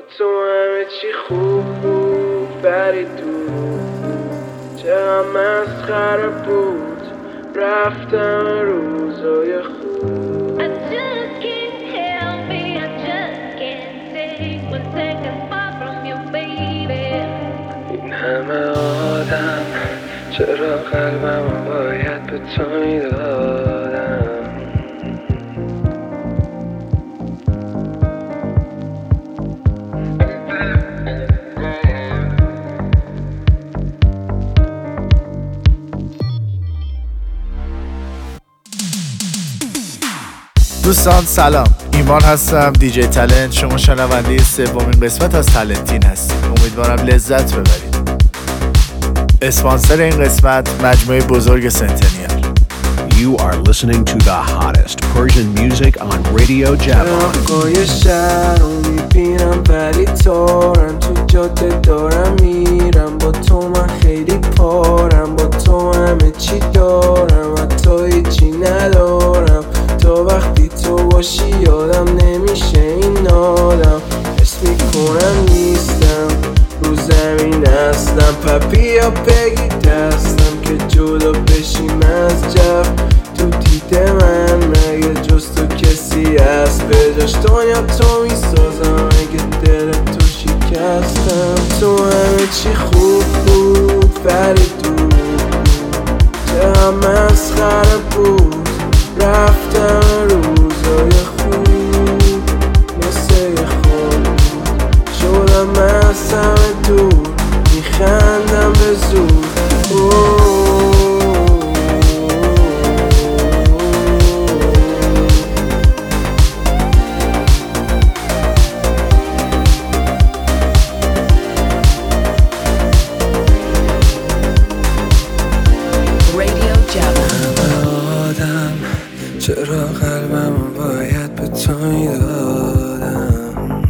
تو همه چی خوب بود بری دور چه مسخره بود رفتم روزای خوب I just can't help me, I just can't take 1 second far from you, baby. این همه آدم چرا قلبمو باید به تو میدادم دوستان سلام، ایمان هستم، دیجی تالنت. شما شنونده سومین قسمت از تالنتین هستید. امیدوارم لذت ببرید. اسپانسر این قسمت مجموعه بزرگ سنتنیال. You are listening to the hottest Persian music on Radio Javan. راهگاه شهر رو میبینم ولی تارم تو جاده دارم میرم با تو من خیلی پارم با تو همه چی دارم حتی هیچی ندارم تا وقتی تو باشی یادم نمیشه این آدم حس میکنم نیستم رو زمین هستم پپیا بگی دستم که جدا بشیم از جو تو دید من مگه جز تو کسی هست به جاش دنیا تو میسازم اگه دل تو شکستم تو همه چی خوب بود ولی دور چه هم مسخره بود رفتم روزای خوب مثل یه خود شدم از همه دور میخندم به زور چرا قلبمو باید به تو میدادم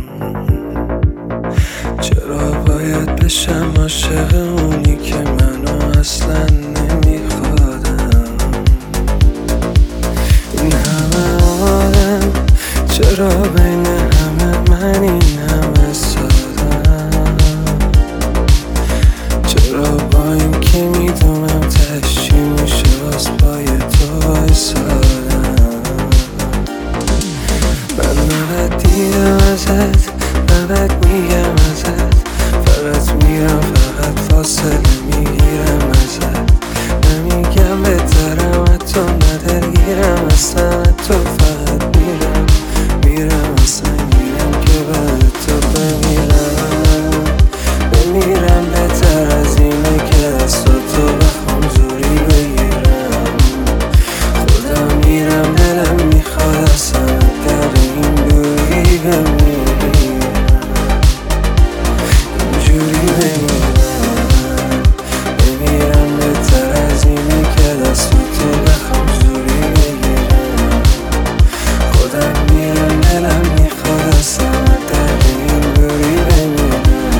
چرا باید بشم عاشق اونی که منو اصلا نمیخوادم این همه آدم چرا بین همه من این همه سادم چرا با این که میدونم تشی میشه باز پای تو ایسادم دیدم ازت بعد میگم ازت فقط میرم فقط فاصله میگیرم ازت نمیگم بهترم حتی ندرگیرم اصلا تو فقط میرم اصلا میرم که بعد تو بمیرم بهتر از اینه که دست تو بخوام زوری بگیرم خودم میرم دلم میخواد اصلا در این دوری بمیرم بهتر از اینه که دست تو بخوام زوری بگیرم خودم میرم دلم میخواد اصلا در این دوری بمیرم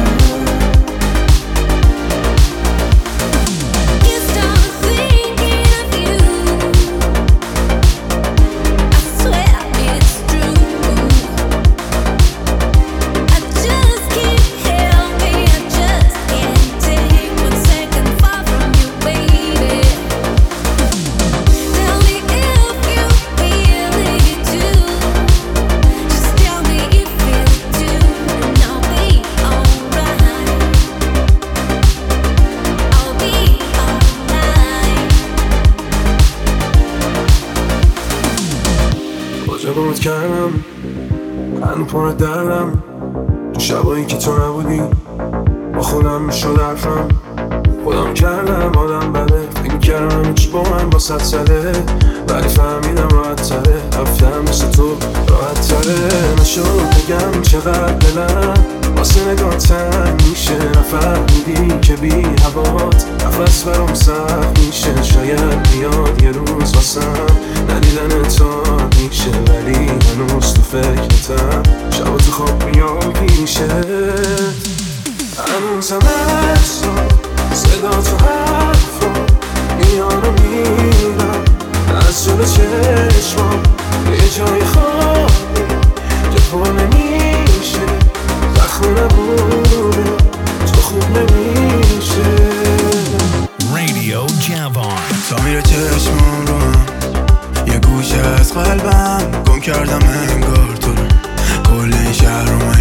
بود کردم هنو پر دردم تو شبایی که تو نبودی با خودم میشد حرفم خودم کردم آدم بده فکر کردم همه چی با من با 100 ساله ولی فهمیدم راحت تره رفتم مثل تو راحت تره نشد بگم چقدر دلم واسه نگاه تنگ میشه نفهمیدی که بی هوات نفس برام سخت میشه شاید بیاد یه روز واسم ندیدن تو میشه ولی هنوز تو فکرتم شب تو خواب میام پیشه هنوزم احسا صدا تو حرفا میان و میرم از جلو چشمام یه جای خالی که پر نمیشه زخم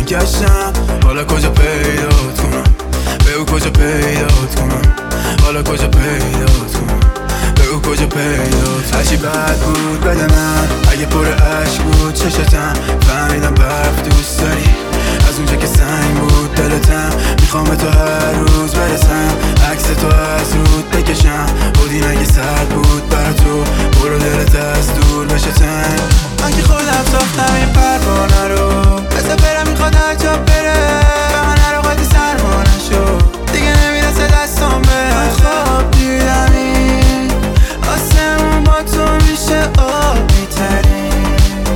میگشتم حالا کجا پیدات کنم بگو کجا پیدات کنم حالا کجا پیدات کنم بگو کجا پیدات هرچی بد بود بده من اگه پر عشق بود چشتم فهمیدم برف دوست داری از اونجا که سنگ بود دلتم میخوام به تو هر روز برسم عکس تو از رود بکشم بودی نگه سرد بود برا تو برو دلت از دور بشه تنگ من که خودم ساختم این پروانه رو بسه برم میخواد هر جا بره بهانه رو قدی سرما نشو دیگه نمیرسه دستم به من خواب دیدم این آسمون با تو میشه آبی ترین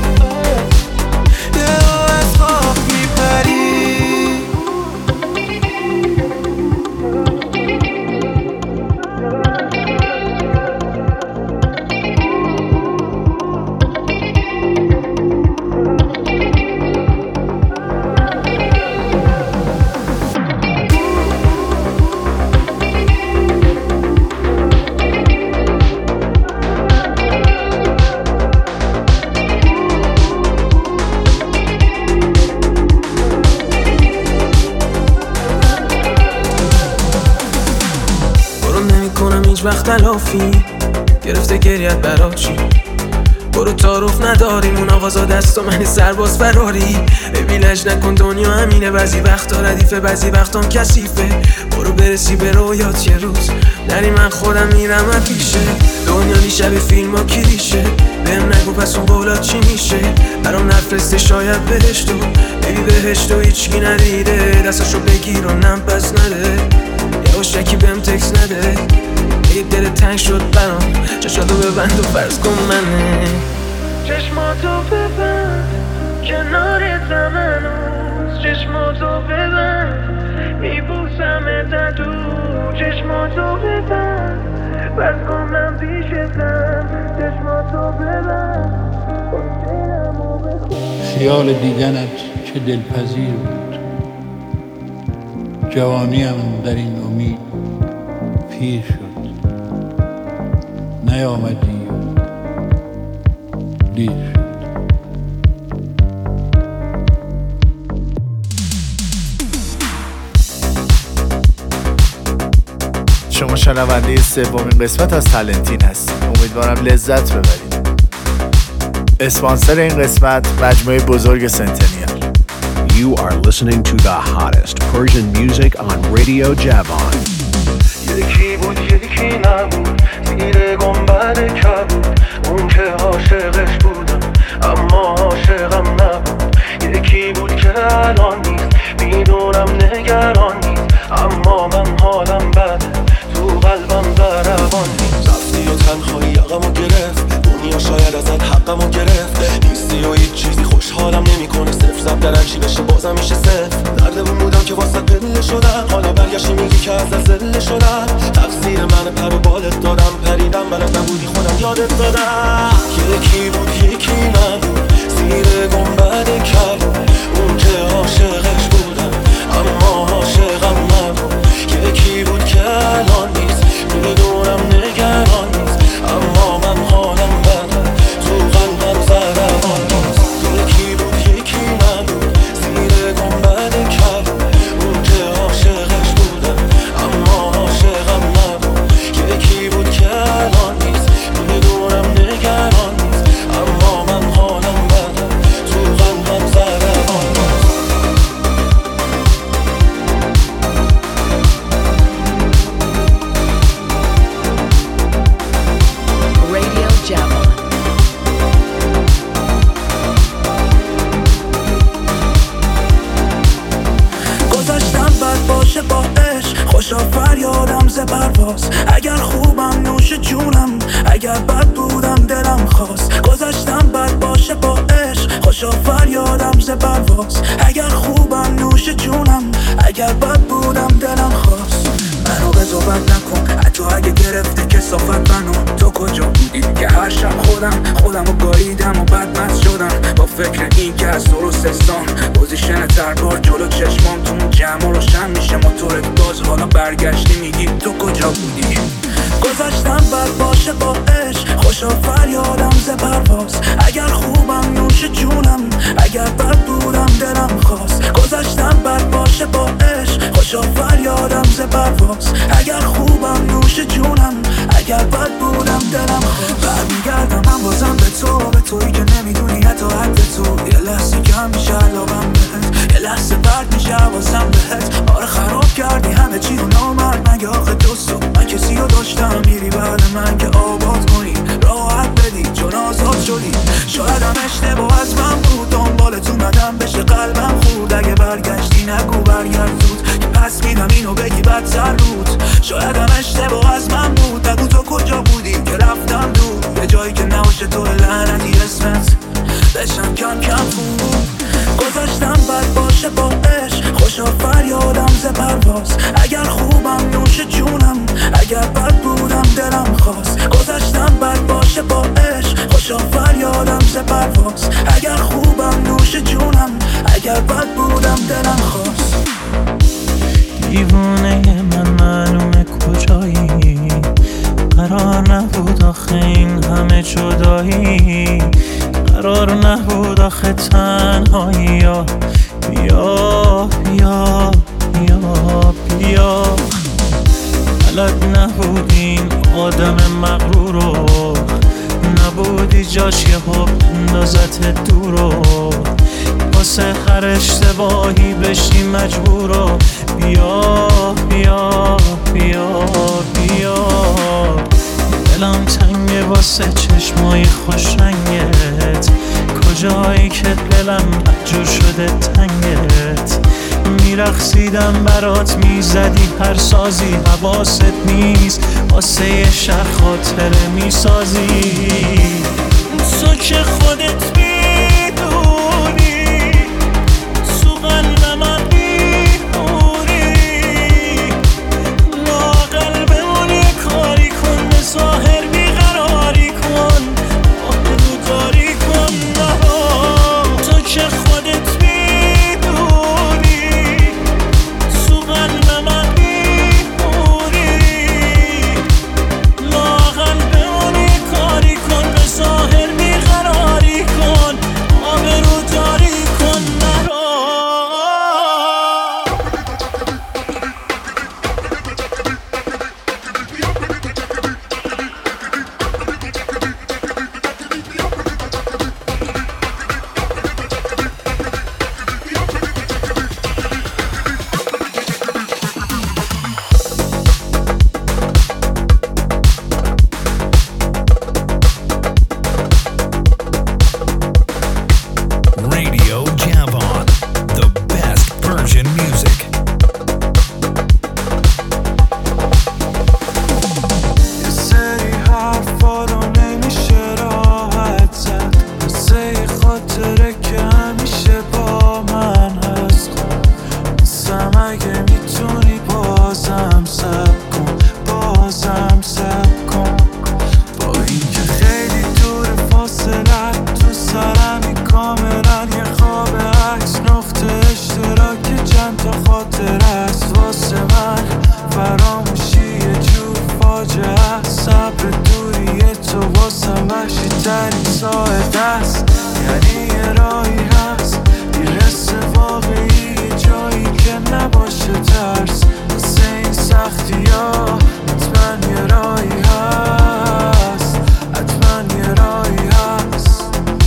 یه از خواب میپری وقت تلافی گرفته گریت برا چی برو تعارف نداریم اون آقازا دست و من سرباز فراری بیلج نکن دنیا همینه بعضی وقتا ردیفه بعضی وقتام کثیفه برو برسی به رویات یه روز نری من خودم میرم و پیشه دنیا شب فیلم ها کلیشه بهم نگو پس اون قولا چی میشه برام نفرسته شاید بهشتو ببی بهشتو هیچکی ندیده دستاشو بگیر و نم پس نده یه عشقی بهم تکس نده یه دل تنگ شد برام چشاتو ببند و فرض کن منه چشماتو ببند کنارتم هنوز چشماتو ببند میبوسمت تو چشماتو ببند فرض کن من پیشتم چشماتو ببند خیال دیدنت چه دلپذیر بود جوانیم در این امید پیر شد نیامدی دیر شد شما شنونده سومین قسمت از تالنتین هستید. امیدوارم لذت ببرید. اسپانسر این قسمت مجموعه بزرگ سنتنیال. You are listening to the hottest Persian music on Radio Javon. یکی بود یکی نبود زیر گنبد کبود اون که عاشقش بودم اما عاشقم نبود یکی بود که الان نیست میدونم نگران نیست اما من حالم بده تو قلبم ضربان نیست رفتی و تنهایی یقمو گرفت دنیا شاید ازت حقمو گرفت نیستی و هیچ چیزی خوشحالم نمیکنه صفر زب در هرچی بشه بازم میشه صفر دردمون بودم که واسه پله شدم حالا برگشتی میگی که از زله شدم تقصیر من پر و بالت دادم پریدم بلد نبودی خودم یادت دادم یکی بود یکی نبود زیر گنبد کبود اون که عاشقش بودم اما عاشقم نبود یکی بود که الان نیست میدونم نگران نیست اما من حالم بده تو قلبم ضربان نیست یکی بود یکی نبود زیر گنبد کبود اون که عاشقش بودم اما عاشقم نبود یکی بود که الان نیست میدونم نگران نیست اما من حالم بده تو قلبم ضربان نیست Radio Javon. گذاشتم بد باشه با عشق خوشا فریادم ز پرواز اگر خوبم نوش جونم اگر بد بودم دلم خواست گذاشتم بد باشه با عشق خوشا فریادم ز پرواز اگر خوبم نوش جونم اگر بد بودم دلم خواست منو قضاوت نکن حتی اگه گرفته کثافت منو تو کجا بودی که هر شب خودم رو گاریدم و بدمست شدم با فکر این که از درستستان پوزیشن تربار جلو چشمام تو اون جمع روشن میشه موتورت باز حالا برگشتی میگی تو کجا بودی گذاشتم بد باشه با عشق خوشا فریادم ز پرواز اگر خوبم نوش جونم اگر بد بودم دلم خواست پرواز. اگر خوبم نوش جونم، اگر بد بودم دلم خواست. برمیگردم هم بازم به تویی که نمیدونی حتی حد تو. یه لحظه کم میشه علاقم بهت، یه لحظه برد میشه حواسم بهت. آره خراب کردی همه چی رو نامرد، مگه آخه دوستو من کسی رو داشتم میری بعد من که آباد کنی راحت بدی چون آزاد شدی. شاید هم اشتباه از من بود، دنبالت اومدم بشه قلبم خورد. اگه برگشتی نگو برگرد زود که پس میدم اینو بگی بدتر رود. شاید هم اشتباه از من بود، نگو تو کجا بودی که رفتم دور. یه جایی که نباشه تو لعنتی اسمت بشم کم کم فور. گذاشتم بد باشه با عشق، خوشا فریادم ز پرواز. اگر خوبم نوش جونم، اگر بد بودم دلم خواست. گذاشتم بد باشه با عشق، خوشا فریادم ز پرواز. اگر خوبم نوش جونم، اگر بد بودم دلم خواست. دیوونه من معلومه کجایی، قرار نبود آخه این همه جدایی. قرار نبود آخه تنهایی. یا بیا بیا بیا بیا. بلد نبودین آدم مغرورو، نبودی جاش یه حب اندازت دورو. واسه هر اشتباهی بشی مجبورو. بیا بیا بیا بیا. دلم تنگه واسه چشمای خوش رنگت، کجایی که دلم مجبور شده تنگت. میرقصیدم برات میزدی هر سازی، حواست نیست واسه یه شب خاطره میسازی. تو که خودت میدونی تو قلب من میمونی. لااقل بمونی کاری کن، به ظاهر بیقراری کن، آبرو داری کن. تو که خودت میدونی تو قلب من میمونی. لااقل بمونی کاری کن، به ظاهر بیقراری کن، آبرو داری کن. Radio Javon, the best Persian music. یه سری حرفا رو نمیشه راحت زد، مثل یه خاطره که همیشه با من هست. مثلم اگه میتونی بازم سب کن، بازم سب کن. با این که خیلی دور فاصلت تو سرمی کاملا یه خواب عکس، نقطه اشتراک چند تا خاطره است واسه من. فراموشی یه جور فاجعه است، صبر دوری تو واسم وحشی ترین ساعت است. یعنی یه راهی هست میرسه واقعی، یه جایی که نباشه ترس واسه این سختی ها. حتما یه راهی هست، حتما یه راهی هست.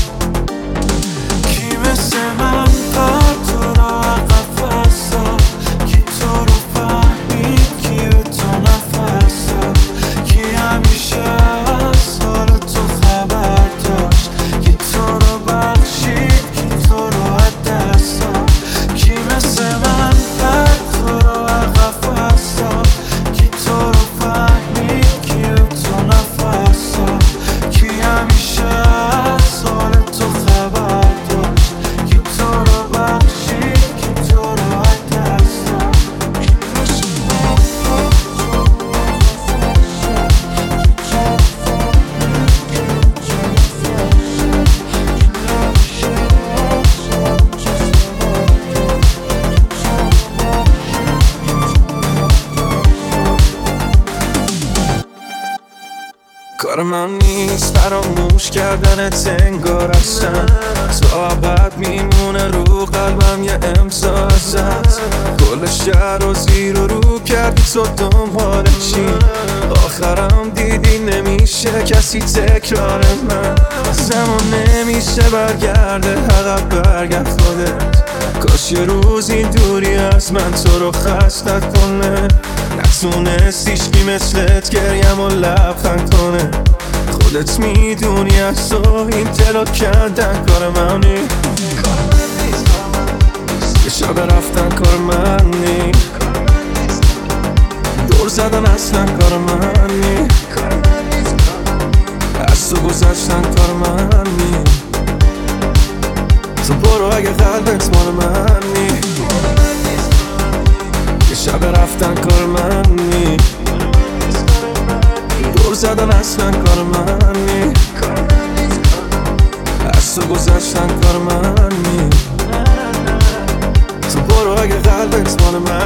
کی مثل من قد تو رو عقب فرستاد، کی تو رو فهمید، کی به تو نفس داد، کی همیشه از حال تو خبر داشت، کی تو رو بخشید، کی تو رو از دست داد. کی مثل من قد تو رو عقب فرستاد، کی تو رو فهمید، کی به تو نفس داد، کی همیشه از حال تو خبر داشت، کی تو رو بخشید، کی تو رو از دست داد. کار من نیست فراموش کردنت انگار اصلا، تو ابد میمونه رو قلبم یه امضا ازت. کل شهر و زیر و رو کردی تو دنبال چی؟ آخرم دیدی نمیشه کسی تکرار من. زمان نمیشه برگرده عقب، برگرد خودت. کاش یه روز این دوری از من تو رو خستت کنه. نتونست هیچکی مثلت گریم و لبخند کنه. خودت میدونی از تو این دلو کندن کار من نیست. یه شب رفتن کار من نیست. دور زدن اصلا کار من نیست. از تو گذشتن کار من نیست. تو برو اگه قلبت مال من نیست. یه شب رفتن کار من نیست. دور زدن اصلا کار من نیست. از تو گذشتن کار من نیست. تو برو اگه قلبت مال من.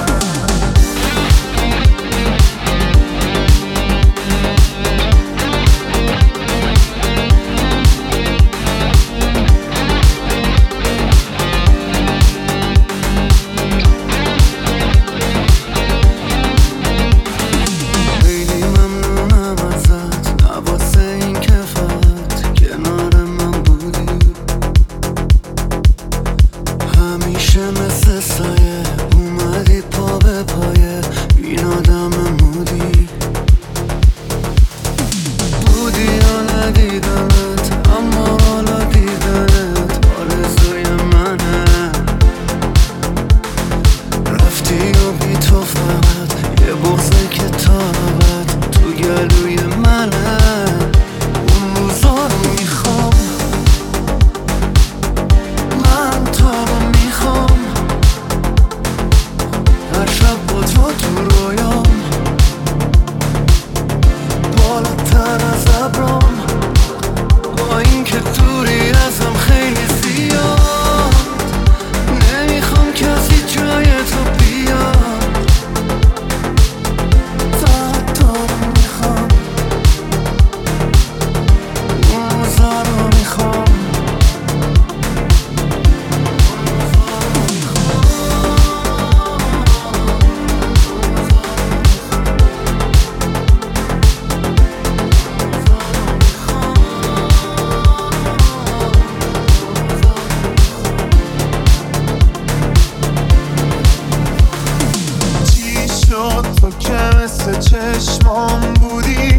چشمام بودی،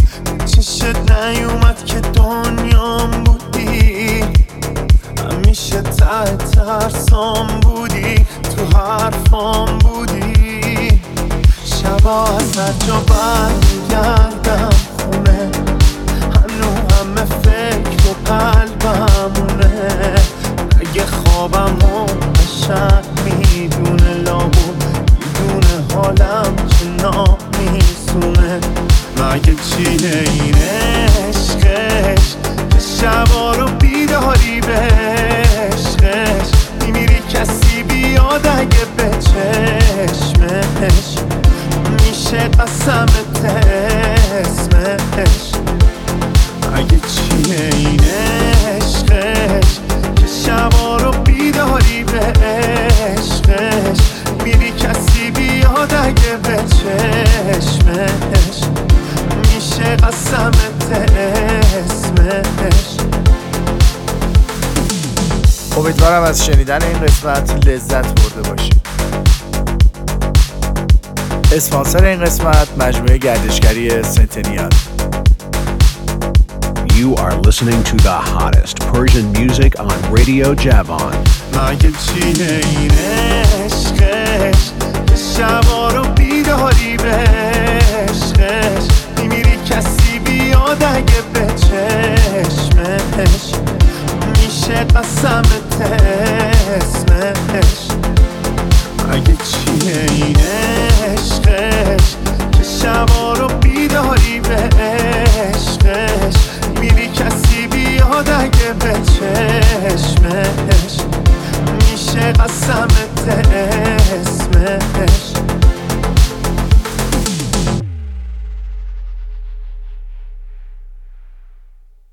چشت نیومد که دنیام بودی. همیشه ته ترسام بودی، تو حرفام بودی. شبا از هر جا برمیگردم خونه، هنو همه فکر و قلبمونه. اگه خوابمو قشنگ میدونه، لابو میدونه حالم چنا میسونه. مگه چیه این عشقش که شبا رو بیداری به عشقش؟ میمیری کسی بیاد اگه به چشمش میشه قسمت اسمش. مگه چیه این عشقش که شبا رو بیداری به عشقش؟ میری کسی بیاد اگه به چشمش میشه قسمت اسمش. امیدوارم از شنیدن این قسمت لذت برده باشید. اسپانسر این قسمت مجموعه گردشگری سنتنیال. You are listening to the hottest Persian music on Radio Javan. مگه چیه این عشقش که شبا رو بیداری به عشقش؟ میمیری کسی بیاد اگه به چشمش میشه قسمت اسمش. مگه چیه این